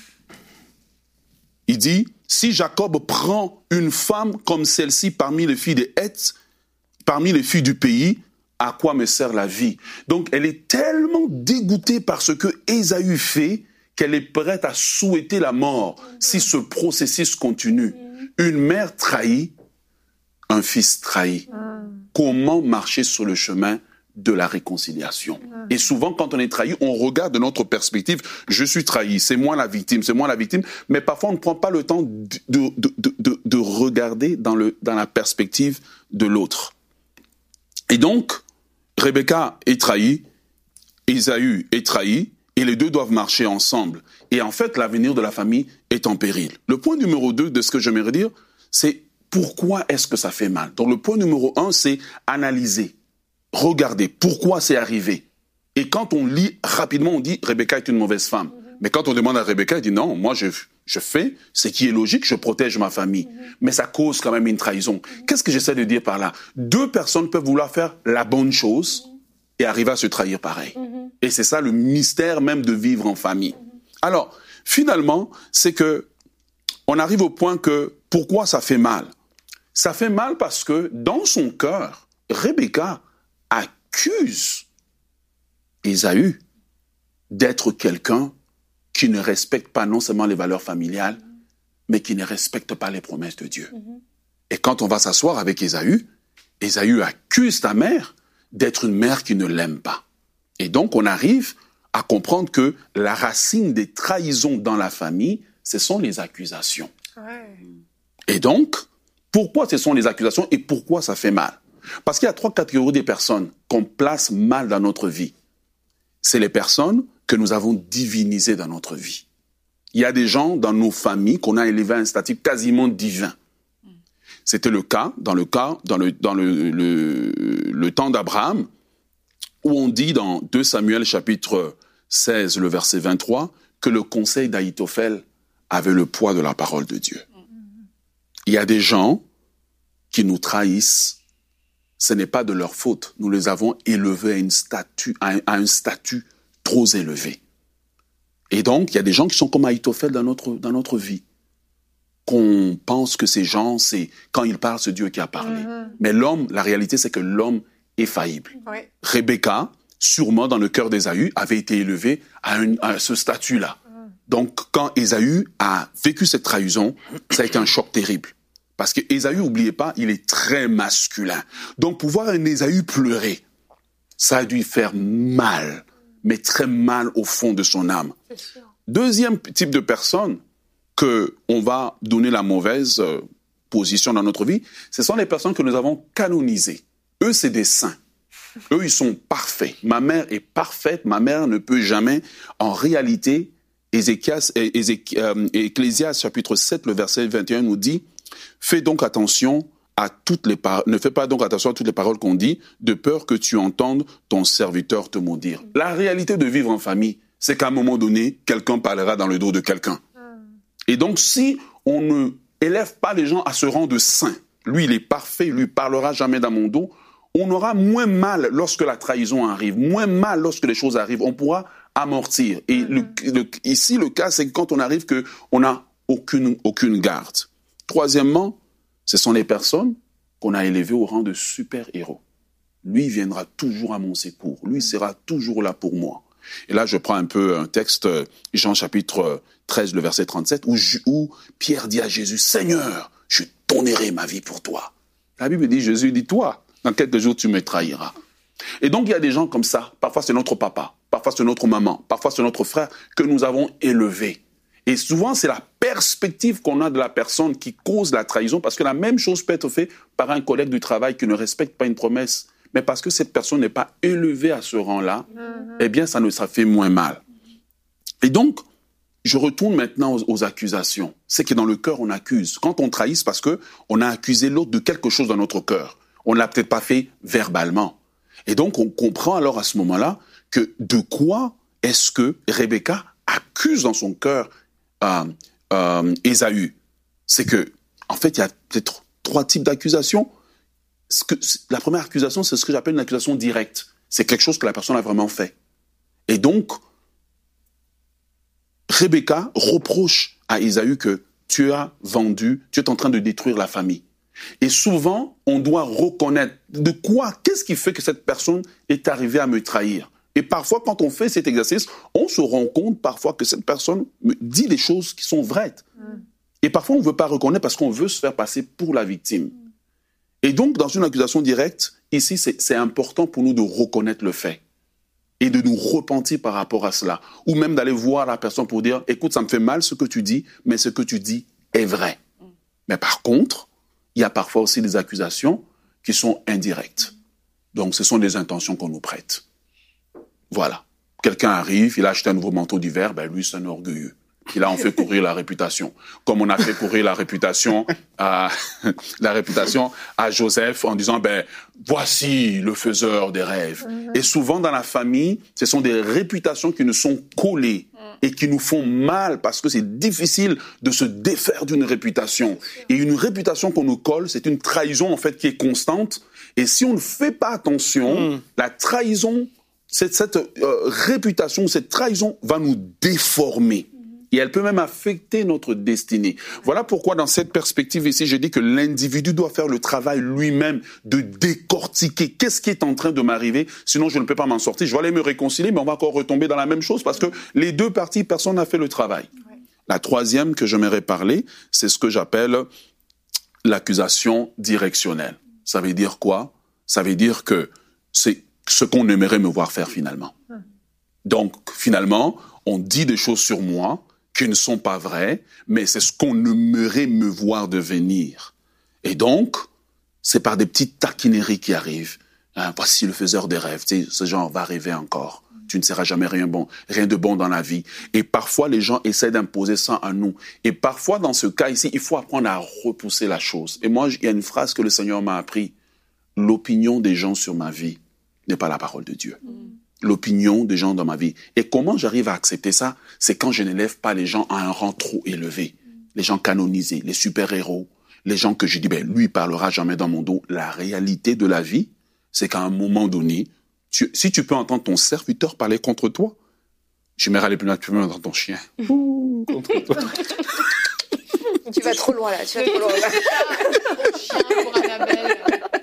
Speaker 4: Il dit, si Jacob prend une femme comme celle-ci parmi les filles de Heth, parmi les filles du pays, à quoi me sert la vie? Donc, elle est tellement dégoûtée par ce que Ésaü fait qu'elle est prête à souhaiter la mort mm-hmm. si ce processus continue. Mm-hmm. Une mère trahie, un fils trahi. Mm. Comment marcher sur le chemin de la réconciliation. Et souvent, quand on est trahi, on regarde de notre perspective, je suis trahi, c'est moi la victime, c'est moi la victime, mais parfois on ne prend pas le temps de, de, de, de, de regarder dans, le, dans la perspective de l'autre. Et donc, Rebecca est trahie, Ésaü est trahi, et les deux doivent marcher ensemble. Et en fait, l'avenir de la famille est en péril. Le point numéro deux de ce que j'aimerais dire, c'est pourquoi est-ce que ça fait mal. Donc le point numéro un, c'est analyser. Regardez pourquoi c'est arrivé. Et quand on lit rapidement, on dit Rebecca est une mauvaise femme. Mm-hmm. Mais quand on demande à Rebecca, elle dit non, moi je, je fais ce qui est logique, je protège ma famille. Mm-hmm. Mais ça cause quand même une trahison. Mm-hmm. Qu'est-ce que j'essaie de dire par là? Deux personnes peuvent vouloir faire la bonne chose mm-hmm. et arriver à se trahir pareil. Mm-hmm. Et c'est ça le mystère même de vivre en famille. Mm-hmm. Alors, finalement, c'est que on arrive au point que pourquoi ça fait mal? Ça fait mal parce que dans son cœur, Rebecca accuse Ésaü d'être quelqu'un qui ne respecte pas non seulement les valeurs familiales, mais qui ne respecte pas les promesses de Dieu. Mm-hmm. Et quand on va s'asseoir avec Ésaü, Ésaü accuse ta mère d'être une mère qui ne l'aime pas. Et donc on arrive à comprendre que la racine des trahisons dans la famille, ce sont les accusations. Ouais. Et donc, pourquoi ce sont les accusations et pourquoi ça fait mal? Parce qu'il y a trois catégories de personnes qu'on place mal dans notre vie. C'est les personnes que nous avons divinisées dans notre vie. Il y a des gens dans nos familles qu'on a élevés à un statut quasiment divin. C'était le cas dans le cas dans le dans le le, le temps d'Abraham, où on dit dans deux Samuel chapitre seize le verset vingt-trois que le conseil d'Ahitophel avait le poids de la parole de Dieu. Il y a des gens qui nous trahissent. Ce n'est pas de leur faute. Nous les avons élevés à, une statut, à, un, à un statut trop élevé. Et donc, il y a des gens qui sont comme Ahitophel dans notre, dans notre vie. Qu'on pense que ces gens, c'est quand ils parlent, c'est Dieu qui a parlé. Mm-hmm. Mais l'homme, la réalité, c'est que l'homme est faillible. Oui. Rebecca, sûrement dans le cœur d'Ésaü, avait été élevée à, une, à ce statut-là. Mm. Donc, quand Ésaü a vécu cette trahison, ça a été un choc terrible. Parce que Ésaü, n'oubliez pas, il est très masculin. Donc, pour voir un Ésaü pleurer, ça a dû faire mal, mais très mal au fond de son âme. Deuxième type de personne que on va donner la mauvaise euh, position dans notre vie, ce sont les personnes que nous avons canonisées. Eux, c'est des saints. Eux, ils sont parfaits. Ma mère est parfaite. Ma mère ne peut jamais. En réalité, Ézéchias, Ézéchias, euh, Ecclésiaste chapitre sept, le verset vingt et un nous dit: fais donc attention à toutes les paroles, ne fais pas donc attention à toutes les paroles qu'on dit, de peur que tu entendes ton serviteur te maudire. La réalité de vivre en famille, c'est qu'à un moment donné, quelqu'un parlera dans le dos de quelqu'un. Et donc, si on ne élève pas les gens à ce rang de saint, lui, il est parfait, lui parlera jamais dans mon dos, on aura moins mal lorsque la trahison arrive, moins mal lorsque les choses arrivent, on pourra amortir. Et le, le, ici, le cas, c'est que quand on arrive qu'on n'a aucune, aucune garde. Troisièmement, ce sont les personnes qu'on a élevées au rang de super-héros. Lui viendra toujours à mon secours. Lui sera toujours là pour moi. Et là, je prends un peu un texte, Jean chapitre treize, le verset trente-sept, où, où Pierre dit à Jésus: Seigneur, je donnerai ma vie pour toi. La Bible dit, Jésus dit, toi, dans quelques jours, tu me trahiras. Et donc, il y a des gens comme ça. Parfois, c'est notre papa. Parfois, c'est notre maman. Parfois, c'est notre frère que nous avons élevé. Et souvent, c'est la perspective qu'on a de la personne qui cause la trahison, parce que la même chose peut être faite par un collègue du travail qui ne respecte pas une promesse, mais parce que cette personne n'est pas élevée à ce rang-là, mm-hmm. eh bien, ça ne ça fait moins mal. Et donc, je retourne maintenant aux, aux accusations. C'est que dans le cœur, on accuse. Quand on trahit, c'est parce qu'on a accusé l'autre de quelque chose dans notre cœur. On ne l'a peut-être pas fait verbalement. Et donc, on comprend alors à ce moment-là que de quoi est-ce que Rebecca accuse dans son cœur euh, euh, Ésaü? C'est que, en fait, il y a peut-être trois types d'accusations. Ce que, la première accusation, c'est ce que j'appelle une accusation directe. C'est quelque chose que la personne a vraiment fait. Et donc, Rebecca reproche à Ésaü que tu as vendu, tu es en train de détruire la famille. Et souvent, on doit reconnaître de quoi, qu'est-ce qui fait que cette personne est arrivée à me trahir. Et parfois, quand on fait cet exercice, on se rend compte parfois que cette personne me dit des choses qui sont vraies. Mm. Et parfois, on ne veut pas reconnaître parce qu'on veut se faire passer pour la victime. Mm. Et donc, dans une accusation directe, ici, c'est, c'est important pour nous de reconnaître le fait et de nous repentir par rapport à cela. Ou même d'aller voir la personne pour dire, écoute, ça me fait mal ce que tu dis, mais ce que tu dis est vrai. Mais par contre, il y a parfois aussi des accusations qui sont indirectes. Donc, ce sont des intentions qu'on nous prête. Voilà. Quelqu'un arrive, il a acheté un nouveau manteau d'hiver, ben lui, c'est un orgueilleux. Et là, on fait courir la réputation. Comme on a fait courir la réputation à, la réputation à Joseph en disant, ben, voici le faiseur des rêves. Mm-hmm. Et souvent, dans la famille, ce sont des réputations qui nous sont collées et qui nous font mal parce que c'est difficile de se défaire d'une réputation. Et une réputation qu'on nous colle, c'est une trahison, en fait, qui est constante. Et si on ne fait pas attention, mm. la trahison, cette, cette euh, réputation, cette trahison va nous déformer. Et elle peut même affecter notre destinée. Voilà pourquoi, dans cette perspective ici, je dis que l'individu doit faire le travail lui-même de décortiquer qu'est-ce qui est en train de m'arriver, sinon je ne peux pas m'en sortir. Je vais aller me réconcilier, mais on va encore retomber dans la même chose parce que les deux parties, personne n'a fait le travail. Ouais. La troisième que j'aimerais parler, c'est ce que j'appelle l'accusation directionnelle. Ça veut dire quoi? Ça veut dire que c'est ce qu'on aimerait me voir faire finalement. Donc, finalement, on dit des choses sur moi qui ne sont pas vraies, mais c'est ce qu'on aimerait me voir devenir. Et donc, c'est par des petites taquineries qui arrivent. Hein, voici le faiseur des rêves. Tu sais, ce genre va rêver encore. Tu ne seras jamais rien bon, rien de bon dans la vie. Et parfois, les gens essaient d'imposer ça à nous. Et parfois, dans ce cas ici, il faut apprendre à repousser la chose. Et moi, il y a une phrase que le Seigneur m'a appris. L'opinion des gens sur ma vie n'est pas la parole de Dieu. Mm. L'opinion des gens dans ma vie. Et comment j'arrive à accepter ça? C'est quand je n'élève pas les gens à un rang trop élevé. Les gens canonisés, les super-héros, les gens que je dis, ben, lui, il parlera jamais dans mon dos. La réalité de la vie, c'est qu'à un moment donné, tu, si tu peux entendre ton serviteur parler contre toi, j'aimerais aller plus loin, tu peux entendre ton chien. Ouh, contre toi.
Speaker 3: Tu vas trop loin là, tu vas trop loin là.
Speaker 2: Mon chien pour Annabelle.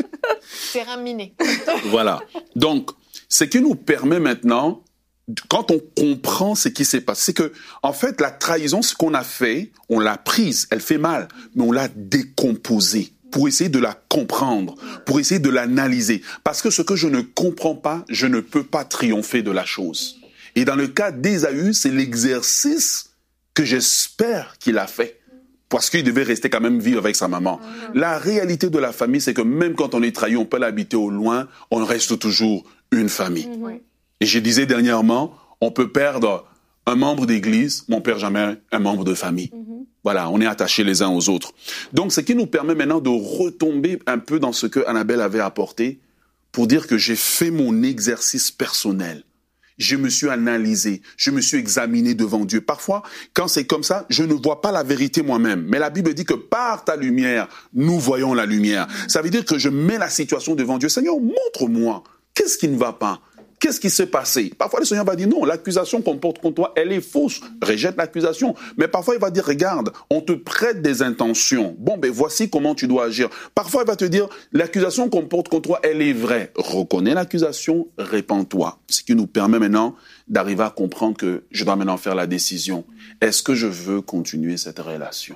Speaker 2: Terrain miné.
Speaker 4: Voilà. Donc, ce qui nous permet maintenant, quand on comprend ce qui s'est passé, c'est que, en fait, la trahison, ce qu'on a fait, on l'a prise, elle fait mal, mais on l'a décomposée pour essayer de la comprendre, pour essayer de l'analyser. Parce que ce que je ne comprends pas, je ne peux pas triompher de la chose. Et dans le cas d'Ésaü, c'est l'exercice que j'espère qu'il a fait. Parce qu'il devait rester quand même vivre avec sa maman. Mmh. La réalité de la famille, c'est que même quand on est trahi, on peut l'habiter au loin, on reste toujours une famille. Mmh. Et je disais dernièrement, on peut perdre un membre d'église, mais on ne perd jamais un membre de famille. Mmh. Voilà, on est attachés les uns aux autres. Donc, ce qui nous permet maintenant de retomber un peu dans ce que Annabelle avait apporté pour dire que j'ai fait mon exercice personnel. Je me suis analysé, je me suis examiné devant Dieu. Parfois, quand c'est comme ça, je ne vois pas la vérité moi-même. Mais la Bible dit que par ta lumière, nous voyons la lumière. Ça veut dire que je mets la situation devant Dieu. Seigneur, montre-moi, qu'est-ce qui ne va pas? Qu'est-ce qui s'est passé? Parfois, le Seigneur va dire, non, l'accusation qu'on porte contre toi, elle est fausse. Rejette l'accusation. Mais parfois, il va dire, regarde, on te prête des intentions. Bon, ben voici comment tu dois agir. Parfois, il va te dire, l'accusation qu'on porte contre toi, elle est vraie. Reconnais l'accusation, répands-toi. Ce qui nous permet maintenant d'arriver à comprendre que je dois maintenant faire la décision. Est-ce que je veux continuer cette relation?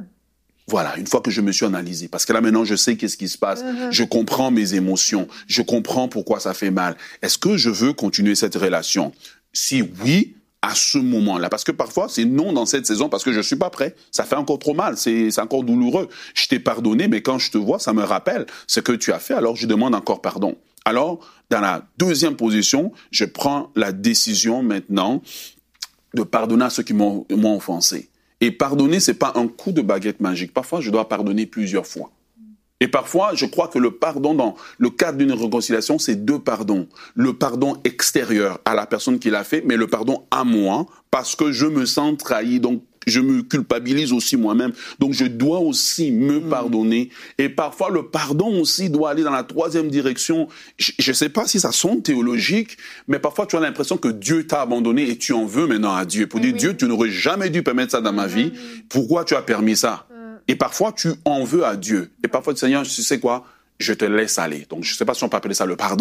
Speaker 4: Voilà, une fois que je me suis analysé, parce que là maintenant je sais qu'est-ce qui se passe, mm-hmm. je comprends mes émotions, je comprends pourquoi ça fait mal. Est-ce que je veux continuer cette relation? Si oui, à ce moment-là, parce que parfois c'est non dans cette saison parce que je suis pas prêt, ça fait encore trop mal, c'est, c'est encore douloureux. Je t'ai pardonné, mais quand je te vois, ça me rappelle ce que tu as fait, alors je demande encore pardon. Alors, dans la deuxième position, je prends la décision maintenant de pardonner à ceux qui m'ont, m'ont offensé. Et pardonner, c'est pas un coup de baguette magique. Parfois, je dois pardonner plusieurs fois. Et parfois, je crois que le pardon dans le cadre d'une réconciliation, c'est deux pardons. Le pardon extérieur à la personne qui l'a fait, mais le pardon à moi, parce que je me sens trahi, donc je me culpabilise aussi moi-même. Donc, je dois aussi me mmh. pardonner. Et parfois, le pardon aussi doit aller dans la troisième direction. Je ne sais pas si ça sonne théologique, mais parfois, tu as l'impression que Dieu t'a abandonné et tu en veux maintenant à Dieu. Pour mmh. dire, Dieu, tu n'aurais jamais dû permettre ça dans ma vie. Mmh. Pourquoi tu as permis ça? mmh. Et parfois, tu en veux à Dieu. Et parfois, Seigneur, tu sais quoi? Je te laisse aller. Donc, je ne sais pas si on peut appeler ça le pardon,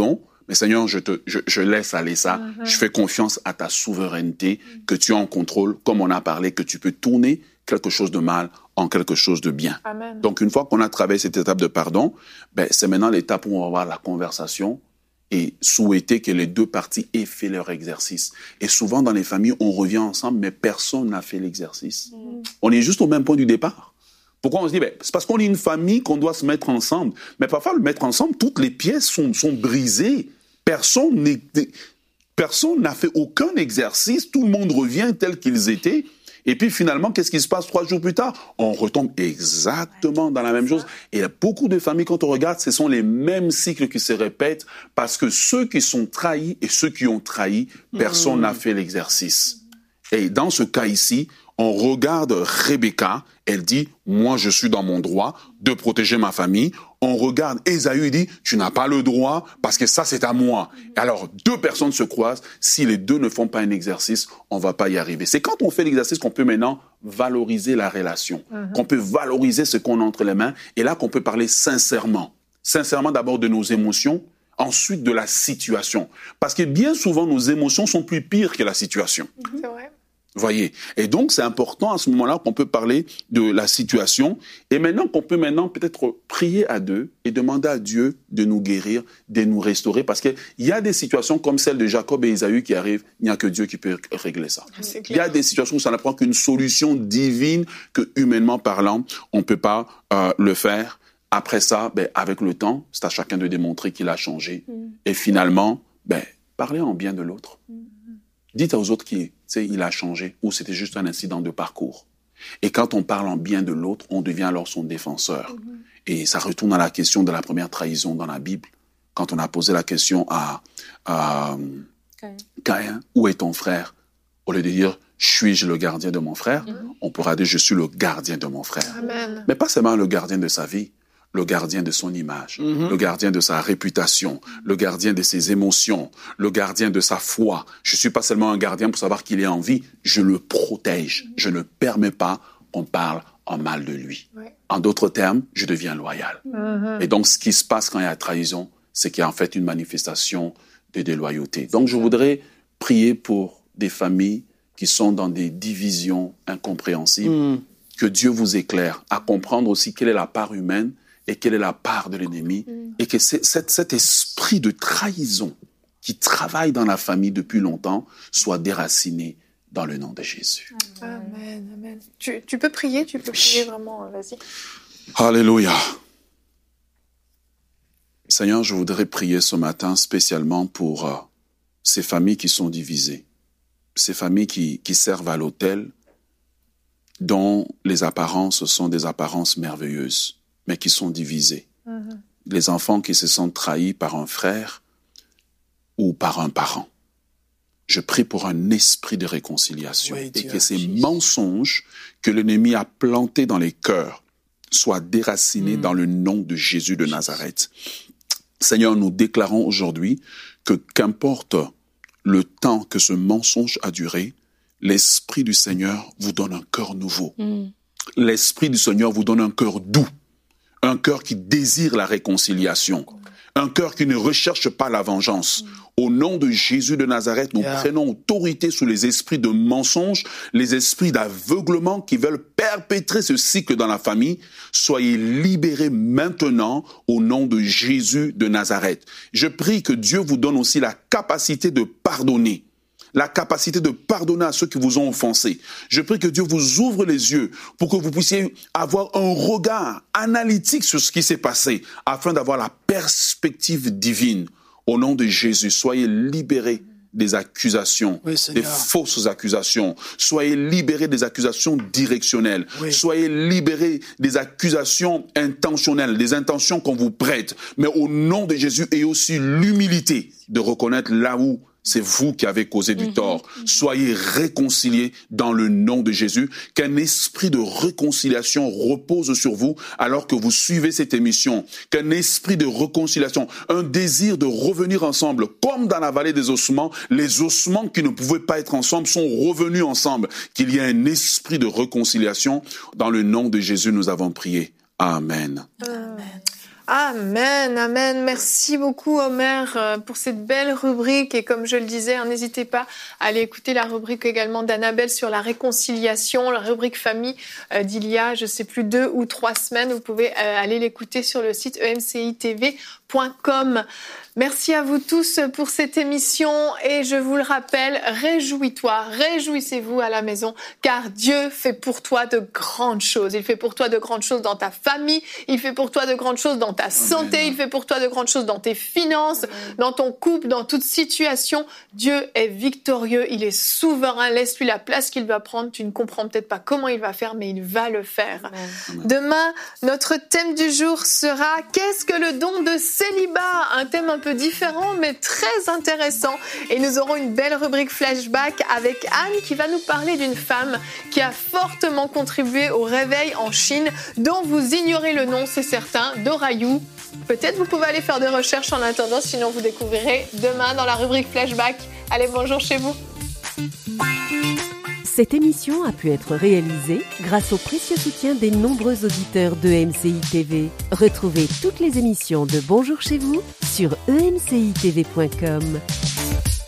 Speaker 4: Mais Seigneur, je, te, je, je laisse aller ça. Mm-hmm. Je fais confiance à ta souveraineté, mm-hmm. que tu es en contrôle, comme on a parlé, que tu peux tourner quelque chose de mal en quelque chose de bien.
Speaker 2: Amen.
Speaker 4: Donc, une fois qu'on a traversé cette étape de pardon, ben, c'est maintenant l'étape où on va avoir la conversation et souhaiter que les deux parties aient fait leur exercice. Et souvent, dans les familles, on revient ensemble, mais personne n'a fait l'exercice. Mm. On est juste au même point du départ. Pourquoi on se dit, ben, c'est parce qu'on est une famille qu'on doit se mettre ensemble. Mais parfois, le mettre ensemble, toutes les pièces sont, sont brisées. Personne n'est, personne n'a fait aucun exercice. Tout le monde revient tel qu'ils étaient. Et puis finalement, qu'est-ce qui se passe trois jours plus tard? On retombe exactement dans la même chose. Et il y a beaucoup de familles, quand on regarde, ce sont les mêmes cycles qui se répètent parce que ceux qui sont trahis et ceux qui ont trahi, personne n'a mmh. fait l'exercice. Et dans ce cas ici, on regarde Rebecca, elle dit, moi je suis dans mon droit de protéger ma famille. On regarde Ésaü, il dit, tu n'as pas le droit parce que ça c'est à moi. Et alors deux personnes se croisent, si les deux ne font pas un exercice, on va pas y arriver. C'est quand on fait l'exercice qu'on peut maintenant valoriser la relation, mm-hmm. qu'on peut valoriser ce qu'on a entre les mains, et là qu'on peut parler sincèrement. Sincèrement d'abord de nos émotions, ensuite de la situation. Parce que bien souvent nos émotions sont plus pires que la situation.
Speaker 2: Mm-hmm. C'est vrai.
Speaker 4: Voyez. Et donc, c'est important à ce moment-là qu'on peut parler de la situation. Et maintenant qu'on peut maintenant peut-être prier à deux et demander à Dieu de nous guérir, de nous restaurer. Parce qu'il y a des situations comme celle de Jacob et Ésaü qui arrivent. Il n'y a que Dieu qui peut régler ça. Il y a des situations où ça ne prend qu'une solution divine que, humainement parlant, on ne peut pas euh, le faire. Après ça, ben, avec le temps, c'est à chacun de démontrer qu'il a changé. Mm. Et finalement, ben, parler en bien de l'autre. Mm. Dites aux autres qui, tu sais, il a changé, ou c'était juste un incident de parcours. Et quand on parle en bien de l'autre, on devient alors son défenseur. Mm-hmm. Et ça retourne à la question de la première trahison dans la Bible. Quand on a posé la question à, à Caïn. Caïn, où est ton frère? Au lieu de dire, suis-je le gardien de mon frère? Mm-hmm. On pourra dire, je suis le gardien de mon frère.
Speaker 2: Amen.
Speaker 4: Mais pas seulement le gardien de sa vie. Le gardien de son image, mm-hmm. le gardien de sa réputation, le gardien de ses émotions, le gardien de sa foi. Je suis pas seulement un gardien pour savoir qu'il est en vie, je le protège. Mm-hmm. Je ne permets pas qu'on parle en mal de lui. Ouais. En d'autres termes, je deviens loyal. Mm-hmm. Et donc, ce qui se passe quand il y a trahison, c'est qu'il y a en fait une manifestation de déloyauté. Donc, je voudrais prier pour des familles qui sont dans des divisions incompréhensibles, mm. que Dieu vous éclaire à comprendre aussi quelle est la part humaine et quelle est la part de l'ennemi, mmh. et que c'est, cet, cet esprit de trahison qui travaille dans la famille depuis longtemps soit déraciné dans le nom de Jésus.
Speaker 2: Amen, amen. Tu, tu peux prier, tu peux prier vraiment, vas-y.
Speaker 4: Alléluia. Seigneur, je voudrais prier ce matin spécialement pour euh, ces familles qui sont divisées, ces familles qui, qui servent à l'autel, dont les apparences sont des apparences merveilleuses, mais qui sont divisés. Mm-hmm. Les enfants qui se sentent trahis par un frère ou par un parent. Je prie pour un esprit de réconciliation, oui, et que ces Jesus. mensonges que l'ennemi a plantés dans les cœurs soient déracinés mm. dans le nom de Jésus de Nazareth. Seigneur, nous déclarons aujourd'hui que qu'importe le temps que ce mensonge a duré, l'Esprit du Seigneur vous donne un cœur nouveau. Mm. L'Esprit du Seigneur vous donne un cœur doux. Un cœur qui désire la réconciliation. Un cœur qui ne recherche pas la vengeance. Au nom de Jésus de Nazareth, nous yeah. prenons autorité sur les esprits de mensonges, les esprits d'aveuglement qui veulent perpétrer ce cycle dans la famille. Soyez libérés maintenant au nom de Jésus de Nazareth. Je prie que Dieu vous donne aussi la capacité de pardonner. La capacité de pardonner à ceux qui vous ont offensés. Je prie que Dieu vous ouvre les yeux pour que vous puissiez avoir un regard analytique sur ce qui s'est passé, afin d'avoir la perspective divine. Au nom de Jésus, soyez libérés des accusations, oui, des fausses accusations. Soyez libérés des accusations directionnelles. Oui. Soyez libérés des accusations intentionnelles, des intentions qu'on vous prête. Mais au nom de Jésus, ayez aussi l'humilité de reconnaître là où c'est vous qui avez causé du tort. Soyez réconciliés dans le nom de Jésus. Qu'un esprit de réconciliation repose sur vous alors que vous suivez cette émission. Qu'un esprit de réconciliation, un désir de revenir ensemble, comme dans la vallée des ossements, les ossements qui ne pouvaient pas être ensemble sont revenus ensemble. Qu'il y ait un esprit de réconciliation. Dans le nom de Jésus, nous avons prié. Amen.
Speaker 2: Amen. Amen, amen. Merci beaucoup, Omer, pour cette belle rubrique. Et comme je le disais, hein, n'hésitez pas à aller écouter la rubrique également d'Annabelle sur la réconciliation, la rubrique famille euh, d'il y a, je sais plus, deux ou trois semaines. Vous pouvez euh, aller l'écouter sur le site e m c i t v point com. Merci à vous tous pour cette émission et je vous le rappelle, réjouis-toi, réjouissez-vous à la maison car Dieu fait pour toi de grandes choses. Il fait pour toi de grandes choses dans ta famille, il fait pour toi de grandes choses dans ta santé, Amen. Il fait pour toi de grandes choses dans tes finances, Amen. Dans ton couple, dans toute situation. Dieu est victorieux, il est souverain, laisse-lui la place qu'il va prendre. Tu ne comprends peut-être pas comment il va faire, mais il va le faire. Amen. Demain, notre thème du jour sera « Qu'est-ce que le don de célibat ?» Un thème un peu différent, mais très intéressant. Et nous aurons une belle rubrique flashback avec Anne qui va nous parler d'une femme qui a fortement contribué au réveil en Chine, dont vous ignorez le nom, c'est certain, Dora Yu. Peut-être vous pouvez aller faire des recherches en attendant, sinon vous découvrirez demain dans la rubrique flashback. Allez, bonjour chez vous.
Speaker 1: Cette émission a pu être réalisée grâce au précieux soutien des nombreux auditeurs de E M C I T V. Retrouvez toutes les émissions de Bonjour chez vous sur e m c i t v point com.